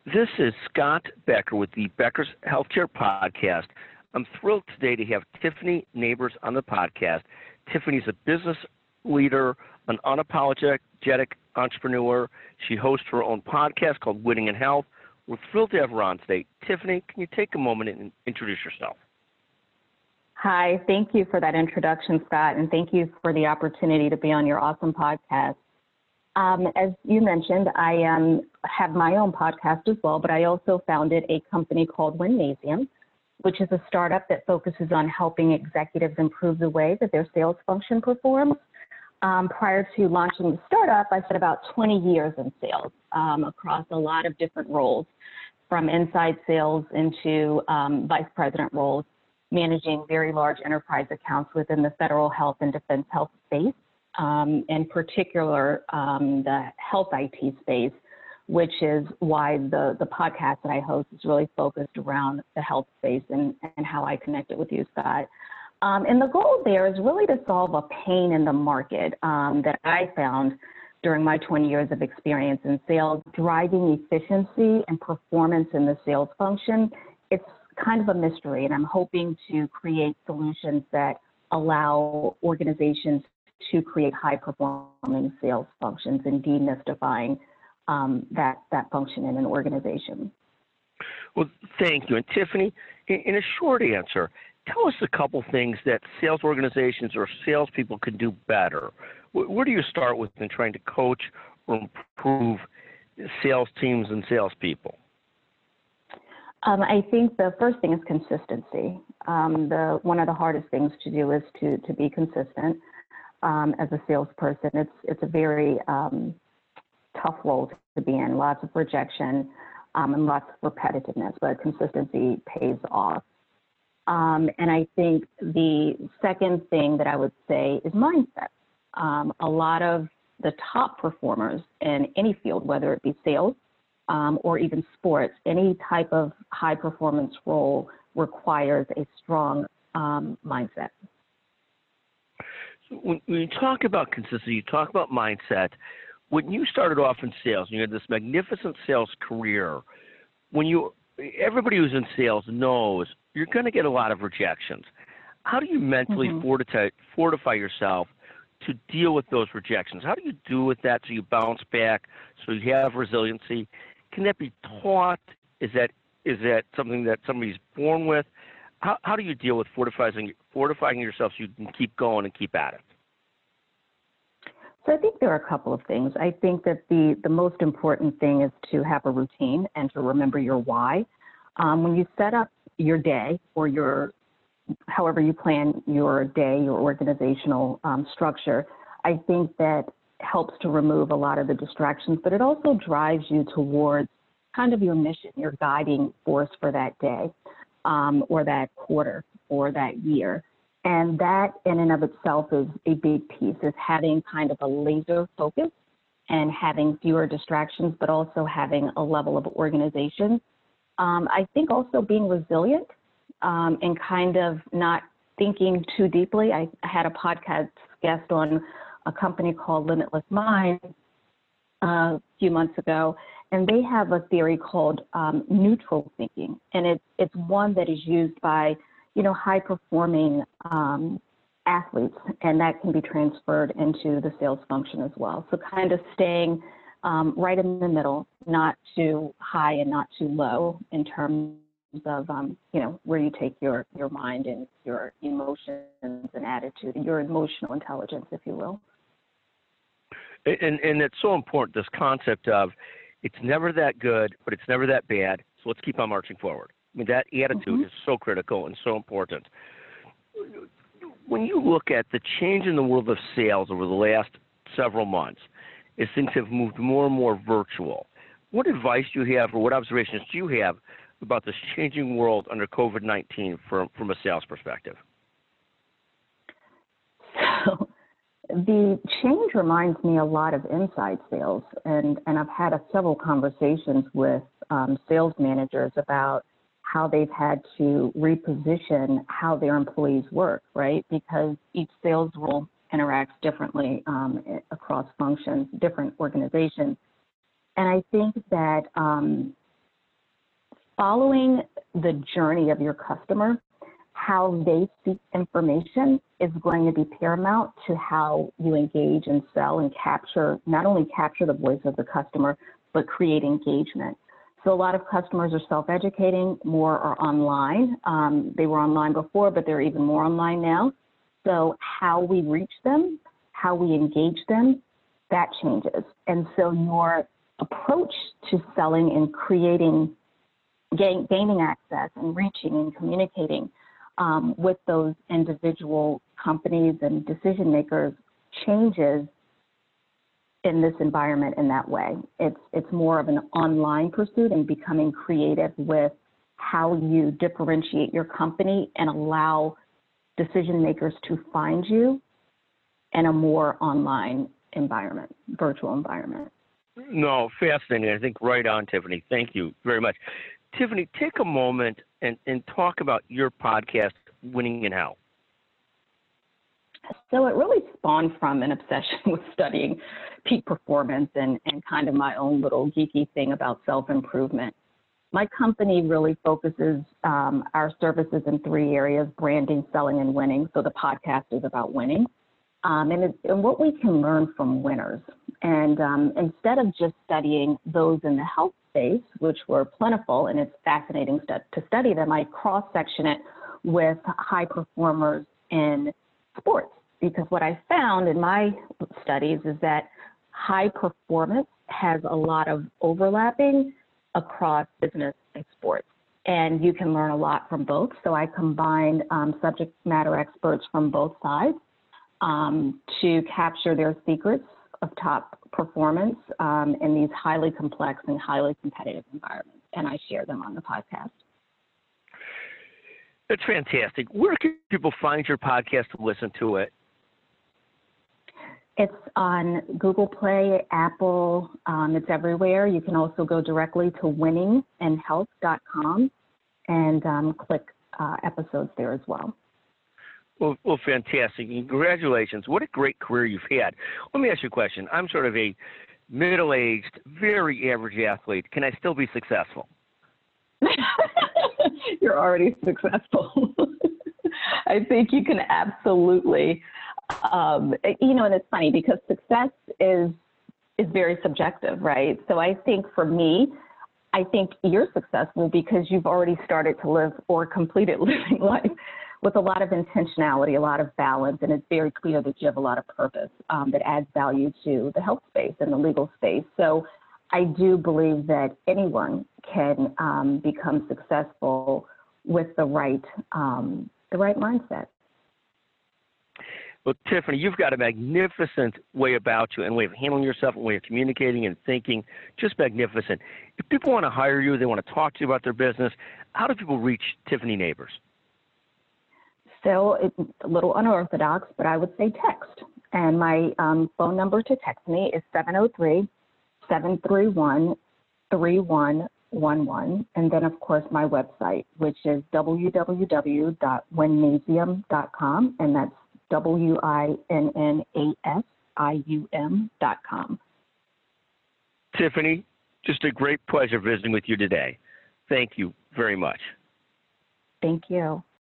This is Scott Becker with the Becker's Healthcare Podcast. I'm thrilled today to have Tiffany Neighbors on the podcast. Tiffany's a business leader, an unapologetic entrepreneur. She hosts her own podcast called Winning in Health. We're thrilled to have her on today. Tiffany, can you take a moment and introduce yourself? Hi, thank you for that introduction, Scott, and thank you for the opportunity to be on your awesome podcast. As you mentioned, I have my own podcast as well, but I also founded a company called Winnasium, which is a startup that focuses on helping executives improve the way that their sales function performs. Prior to launching the startup, I spent about 20 years in sales across a lot of different roles, from inside sales into vice president roles, managing very large enterprise accounts within the federal health and defense health space. In particular, the health IT space, which is why the podcast that I host is really focused around the health space and how I connect it with you, Scott. And the goal there is really to solve a pain in the market that I found during my 20 years of experience in sales, driving efficiency and performance in the sales function. It's kind of a mystery, and I'm hoping to create solutions that allow organizations to create high-performing sales functions and demystifying that function in an organization. Well, thank you. And Tiffany, in a short answer, tell us a couple things that sales organizations or salespeople can do better. Where do you start with in trying to coach or improve sales teams and salespeople? I think the first thing is consistency. One of the hardest things to do is to be consistent. As a salesperson, it's a very tough role to be in, lots of rejection and lots of repetitiveness, but consistency pays off. And I think the second thing that I would say is mindset. A lot of the top performers in any field, whether it be sales or even sports, any type of high performance role requires a strong mindset. When you talk about consistency, you talk about mindset. When you started off in sales, and you had this magnificent sales career, everybody who's in sales knows you're going to get a lot of rejections. How do you mentally fortify yourself to deal with those rejections? How do you deal with that so you bounce back, so you have resiliency? Can that be taught? Is that something that somebody's born with? How do you deal with fortifying yourself so you can keep going and keep at it? So I think there are a couple of things. I think that the most important thing is to have a routine and to remember your why. When you set up your day or however you plan your day, your organizational structure, I think that helps to remove a lot of the distractions, but it also drives you towards kind of your mission, your guiding force for that day. Or that quarter or that year. And that in and of itself is a big piece, is having kind of a laser focus and having fewer distractions, but also having a level of organization. I think also being resilient and kind of not thinking too deeply. I had a podcast guest on a company called Limitless Minds a few months ago, and they have a theory called neutral thinking, and it's one that is used by high-performing athletes, and that can be transferred into the sales function as well. So kind of staying right in the middle, not too high and not too low in terms of where you take your mind and your emotions and attitude, your emotional intelligence, if you will. And it's so important, this concept of it's never that good, but it's never that bad, so let's keep on marching forward. I mean, that attitude is so critical and so important. When you look at the change in the world of sales over the last several months, as things have moved more and more virtual, what advice do you have or what observations do you have about this changing world under COVID-19 from a sales perspective? So the change reminds me a lot of inside sales, and I've had several conversations with sales managers about how they've had to reposition how their employees work, right? Because each sales role interacts differently across functions, different organizations. And I think that following the journey of your customer, how they seek information is going to be paramount to how you engage and sell and capture, not only capture the voice of the customer, but create engagement. So a lot of customers are self-educating, more are online. They were online before, but they're even more online now. So how we reach them, how we engage them, that changes. And so your approach to selling and creating, gaining access and reaching and communicating with those individual companies and decision makers changes in this environment in that way. It's more of an online pursuit and becoming creative with how you differentiate your company and allow decision makers to find you in a more online environment, virtual environment. No, fascinating. I think right on, Tiffany. Thank you very much. Tiffany, take a moment and talk about your podcast, Winning in How. So it really spawned from an obsession with studying peak performance and kind of my own little geeky thing about self-improvement. My company really focuses our services in 3 areas: branding, selling, and winning. So the podcast is about winning and what we can learn from winners. And instead of just studying those in the health space, which were plentiful, and it's fascinating to study them, I cross-section it with high performers in sports. Because what I found in my studies is that high performance has a lot of overlapping across business and sports. And you can learn a lot from both. So I combined subject matter experts from both sides to capture their secrets of top performance in these highly complex and highly competitive environments. And I share them on the podcast. That's fantastic. Where can people find your podcast to listen to it? It's on Google Play, Apple, it's everywhere. You can also go directly to winninginhealth.com and click episodes there as well. Well, fantastic. Congratulations. What a great career you've had. Let me ask you a question. I'm sort of a middle-aged, very average athlete. Can I still be successful? You're already successful. I think you can absolutely. And it's funny because success is very subjective, right? So I think for me, I think you're successful because you've already started to live or completed living life with a lot of intentionality, a lot of balance, and it's very clear that you have a lot of purpose that adds value to the health space and the legal space. So I do believe that anyone can become successful with the right mindset. Well, Tiffany, you've got a magnificent way about you and way of handling yourself and way of communicating and thinking, just magnificent. If people want to hire you, they want to talk to you about their business, how do people reach Tiffany Neighbors? So it's a little unorthodox, but I would say text. And my phone number to text me is 703-731-3111. And then, of course, my website, which is www.winnasium.com, and that's WINNASIUM.com. Tiffany, just a great pleasure visiting with you today. Thank you very much. Thank you.